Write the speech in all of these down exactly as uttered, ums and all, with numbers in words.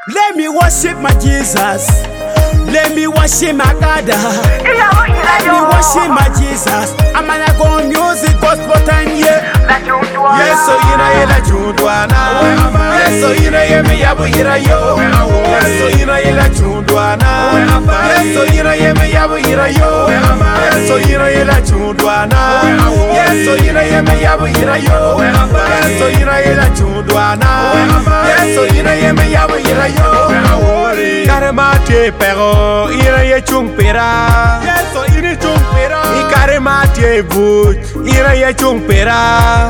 Let me worship my Jesus. Let me worship my God. Let me worship my Jesus. I'm gonna go music gospel time, yeah. Yes, so you know you're la chundwana. Yes, so you know you're me yabu ira yo. Yes, so you know you're la chundwana. Yes, so you know you're me yabu ira yo. Yes, so you know you're la chundwana. Yes, so you know you're me yabu ira yo. Yes, so you know you're la chundwana. Yes, so you know you're me yabu ira yo. Karma te pero ira ye chumpera. Yes, so you know chumpera. Karma te but ira ye chumpera.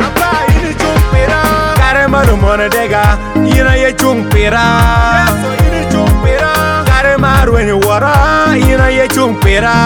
Karma no mona dega ira ye chumpera. Yes, so you know chumpera. Karma when you wara ira ye chumpera.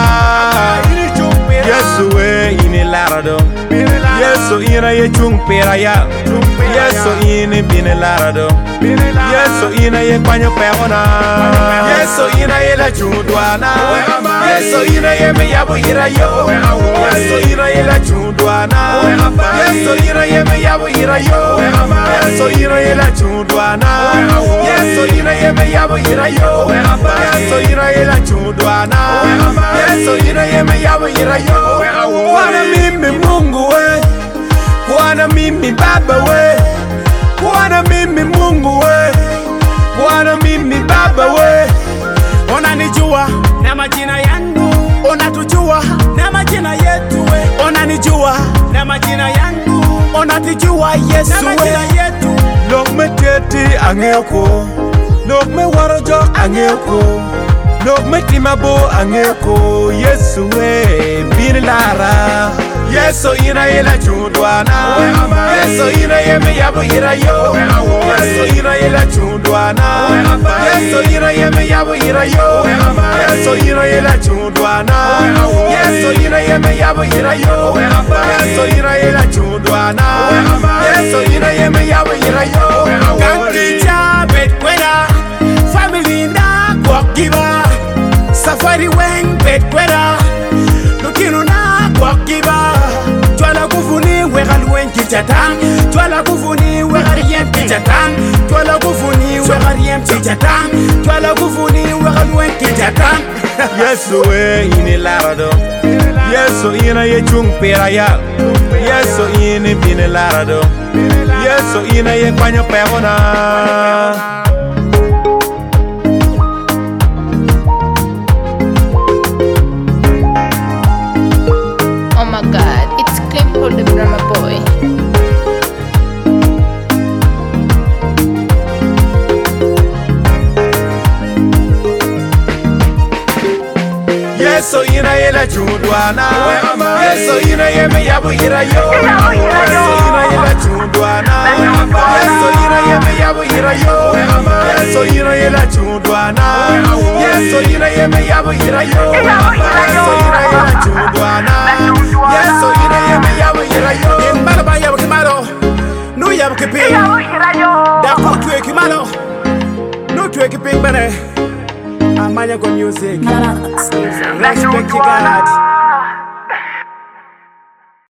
Yes, we in larado. Yes, so ira ye chumpera ya. Yes, so in bin larado. Yes, so ina ye kwanyo peona. Yes, so ina ye la chundwana. Yes, so ina ye me yabu ira yo. Yes, so ina ye la chundwana. Yes, so ina ye me yabu ira yo. Yes, so ina ye la chundwana. Yes, so ina ye me yabu ira yo. Yes, so ina ye la chundwana. Yes, so ina ye me yabu ira yo. Wana mimi Mungu we. Wana mimi Baba we. Wana mimi Mungu we. Wana mimi Baba we. Unanijua na majina yangu, unatujua na majina yetu we. Unanijua na majina yangu, unatujua Yesu we. Na majina yetu. Lok me teti angeko, lok me warajo angeko, lok me timabo angeko. Yesu we bin lara. Yes, so ina ye la chundwana. Yes, so ina ye me yabu ira yo. Yes, so ina ye la chundwana. Yes, so ina ye me yabu ira yo. Yes, so ina ye la chundwana. Yes, so ina ye me yabu ira yo. Yes, so ina ye la chundwana. Yes, so ina ye me yabu ira yo. Kanti jabet kwela, family na kwa kiba. Safari weng bet kwela, lukino na kwa kiba. Twala kufuni wegalwen kijatan. Twala kufuni wegalien kijatan. Twala kufuni wegalien kijatan. Twala kufuni wegalwen kijatan. Yes, we in larado. Yes, so ina ye chumpera ya. Yes, so ina bin larado. Yes, so ina ye kwanyo peona. Oh my God, it's Clip for the Drama Boy. Yes, so ina ye la chundwana. Yes, so ina ye me yabu ira yo. Yes, so ina ye la chundwana. Yes, so ina ye me yabu ira yo. Yes, so ina ye la chundwana. Yes, so ina ye me yabu ira yo. Yes, so ina ye la chundwana. Yes, so ina ye me yabu ira yo. Imbalo ba yabu kimalo, nu yabu kiping. Da kutwe kimalo, nu twe kiping bane. Amanya go music. Respect you God.